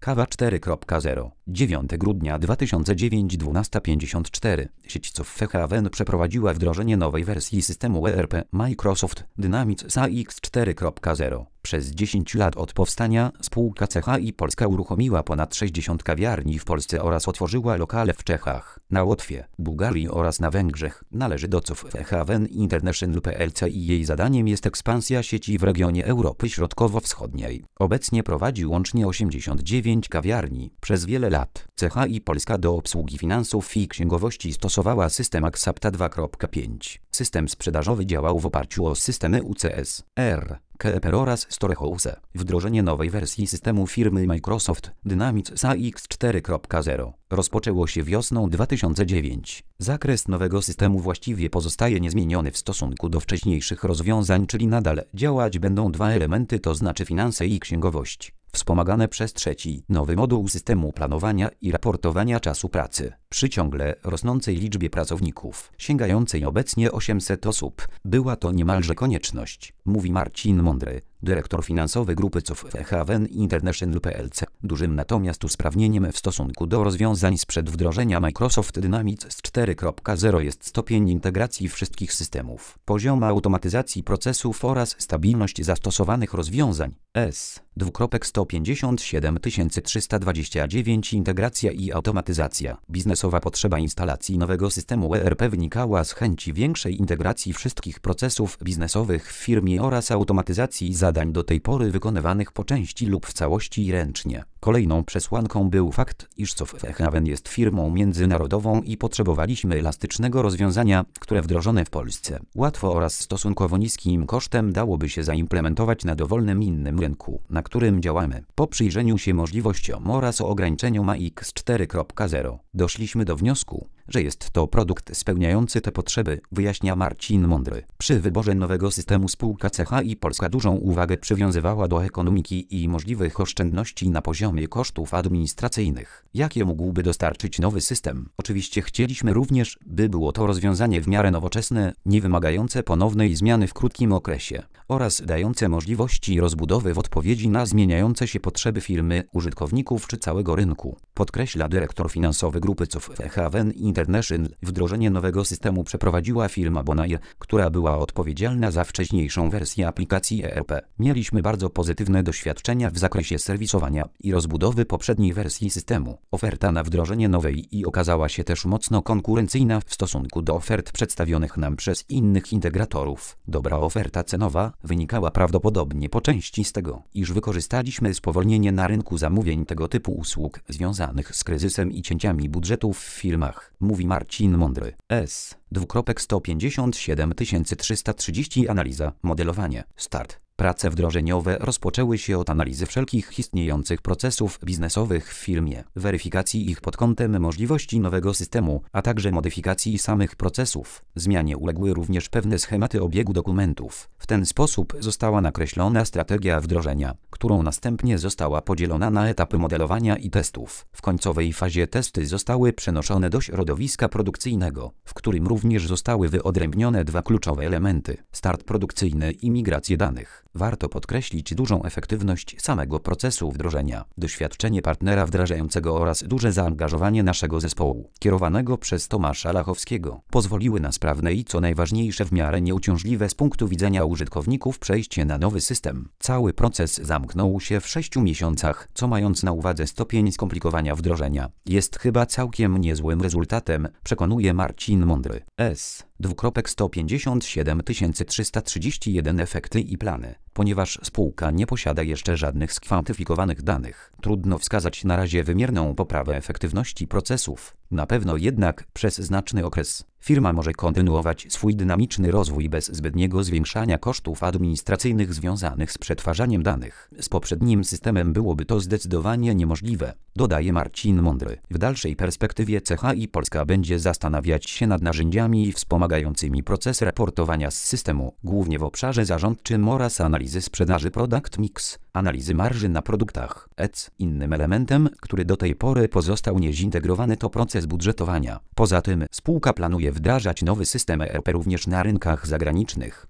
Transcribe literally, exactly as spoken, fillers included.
Kawa cztery kropka zero. dziewiątego grudnia dwa tysiące dziewięć dwunasta pięćdziesiąt cztery. Sieć C O F F Haven przeprowadziła wdrożenie nowej wersji systemu E R P Microsoft Dynamics A X cztery kropka zero. Przez dziesięć lat od powstania spółka C H I Polska uruchomiła ponad sześćdziesiąt kawiarni w Polsce oraz otworzyła lokale w Czechach, na Łotwie, Bułgarii oraz na Węgrzech. Należy do C O F F Haven International P L C i jej zadaniem jest ekspansja sieci w regionie Europy Środkowo-Wschodniej. Obecnie prowadzi łącznie osiemdziesiąt dziewięć kawiarni. Przez wiele lat C H I Polska do obsługi finansów i księgowości stosowała system Axapta dwa kropka pięć. System sprzedażowy działał w oparciu o systemy U C S, R, Keeper oraz Storehouse. Wdrożenie nowej wersji systemu firmy Microsoft Dynamics A X cztery kropka zero rozpoczęło się wiosną dwa tysiące dziewiątego. Zakres nowego systemu właściwie pozostaje niezmieniony w stosunku do wcześniejszych rozwiązań, czyli nadal działać będą dwa elementy, to znaczy finanse i księgowość, wspomagane przez trzeci, nowy moduł systemu planowania i raportowania czasu pracy. Przy ciągle rosnącej liczbie pracowników, sięgającej obecnie osiemset osób, była to niemalże konieczność, mówi Marcin Mądry, dyrektor finansowy grupy C O F F Haven International P L C. Dużym natomiast usprawnieniem w stosunku do rozwiązań sprzed wdrożenia Microsoft Dynamics cztery kropka zero jest stopień integracji wszystkich systemów, poziom automatyzacji procesów oraz stabilność zastosowanych rozwiązań. S sto pięćdziesiąt siedem tysięcy trzysta dwadzieścia dziewięć Integracja i automatyzacja. Biznesowa potrzeba instalacji nowego systemu E R P wynikała z chęci większej integracji wszystkich procesów biznesowych w firmie oraz automatyzacji zadań do tej pory wykonywanych po części lub w całości ręcznie. Kolejną przesłanką był fakt, iż C O F F Haven jest firmą międzynarodową i potrzebowaliśmy elastycznego rozwiązania, które wdrożone w Polsce łatwo oraz stosunkowo niskim kosztem dałoby się zaimplementować na dowolnym innym rynku, na którym działamy. Po przyjrzeniu się możliwościom oraz ograniczeniom A X cztery kropka zero doszliśmy do wniosku, że jest to produkt spełniający te potrzeby, wyjaśnia Marcin Mądry. Przy wyborze nowego systemu spółka C H I Polska dużą uwagę przywiązywała do ekonomiki i możliwych oszczędności na poziomie kosztów administracyjnych, jakie mógłby dostarczyć nowy system. Oczywiście chcieliśmy również, by było to rozwiązanie w miarę nowoczesne, nie wymagające ponownej zmiany w krótkim okresie oraz dające możliwości rozbudowy w odpowiedzi na zmieniające się potrzeby firmy, użytkowników czy całego rynku, podkreśla dyrektor finansowy grupy C O F F Haven International. Wdrożenie nowego systemu przeprowadziła firma Bonaire, która była odpowiedzialna za wcześniejszą wersję aplikacji E R P. Mieliśmy bardzo pozytywne doświadczenia w zakresie serwisowania i rozbudowy poprzedniej wersji systemu. Oferta na wdrożenie nowej i okazała się też mocno konkurencyjna w stosunku do ofert przedstawionych nam przez innych integratorów. Dobra oferta cenowa wynikała prawdopodobnie po części z tego, iż wykorzystaliśmy spowolnienie na rynku zamówień tego typu usług związanych z kryzysem i cięciami budżetów w firmach, mówi Marcin Mądry. S sto pięćdziesiąt siedem tysięcy trzysta trzydzieści Analiza, modelowanie, start. Prace wdrożeniowe rozpoczęły się od analizy wszelkich istniejących procesów biznesowych w firmie, weryfikacji ich pod kątem możliwości nowego systemu, a także modyfikacji samych procesów. Zmianie uległy również pewne schematy obiegu dokumentów. W ten sposób została nakreślona strategia wdrożenia, którą następnie została podzielona na etapy modelowania i testów. W końcowej fazie testy zostały przenoszone do środowiska produkcyjnego, w którym również zostały wyodrębnione dwa kluczowe elementy: start produkcyjny i migrację danych. Warto podkreślić dużą efektywność samego procesu wdrożenia, doświadczenie partnera wdrażającego oraz duże zaangażowanie naszego zespołu, kierowanego przez Tomasza Lachowskiego, pozwoliły na sprawne i co najważniejsze w miarę nieuciążliwe z punktu widzenia użytkowników przejście na nowy system. Cały proces zamknął się w sześciu miesiącach, co mając na uwadze stopień skomplikowania wdrożenia, jest chyba całkiem niezłym rezultatem, przekonuje Marcin Mądry. S sto pięćdziesiąt siedem tysięcy trzysta trzydzieści jeden Efekty i plany. Ponieważ spółka nie posiada jeszcze żadnych skwantyfikowanych danych, trudno wskazać na razie wymierną poprawę efektywności procesów. Na pewno jednak przez znaczny okres firma może kontynuować swój dynamiczny rozwój bez zbytniego zwiększania kosztów administracyjnych związanych z przetwarzaniem danych. Z poprzednim systemem byłoby to zdecydowanie niemożliwe, dodaje Marcin Mądry. W dalszej perspektywie C H I Polska będzie zastanawiać się nad narzędziami wspomagającymi proces raportowania z systemu, głównie w obszarze zarządczym oraz analizy sprzedaży product mix, analizy marży na produktach, et cetera. Innym elementem, który do tej pory pozostał niezintegrowany, to proces budżetowania. Poza tym spółka planuje wdrażać nowy system E R P również na rynkach zagranicznych.